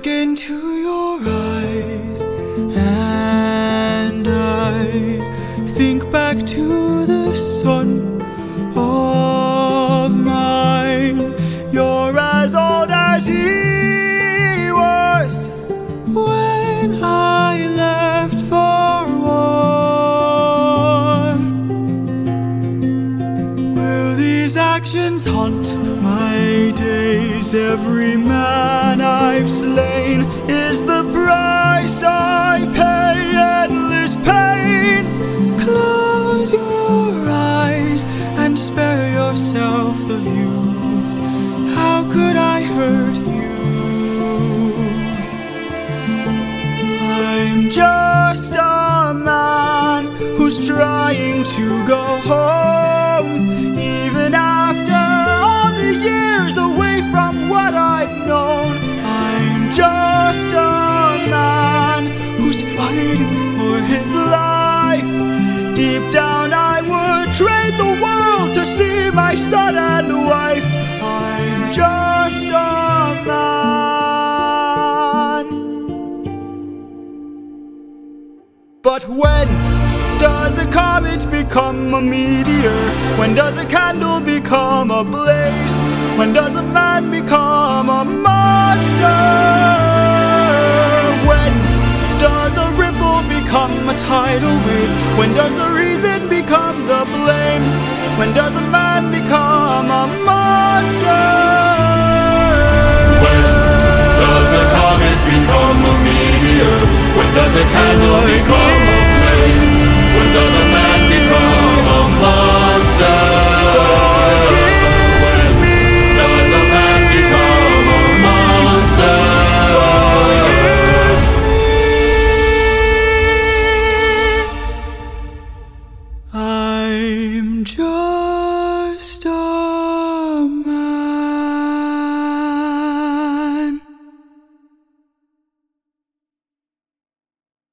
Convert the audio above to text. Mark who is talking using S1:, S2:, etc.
S1: look into your eyes and I think back to the son of mine. You're as old as he was when I left for war. Will these actions haunt my days? Every man I've slain is the price I pay. Endless pain. Close your eyes and spare yourself the view. How could I hurt you? I'm just a man who's trying to go home. Even after all the years away from what I've known, I'm just a man who's fighting for his life. Deep down I would trade the world to see my son and wife. I'm just a man. But when does a comet become a meteor? When does a candle become a blaze? When does a man become a monster? When does a ripple become a tidal wave? When does the reason become the blame? When does a man become a monster?
S2: When does a comet become a meteor? When does a candle become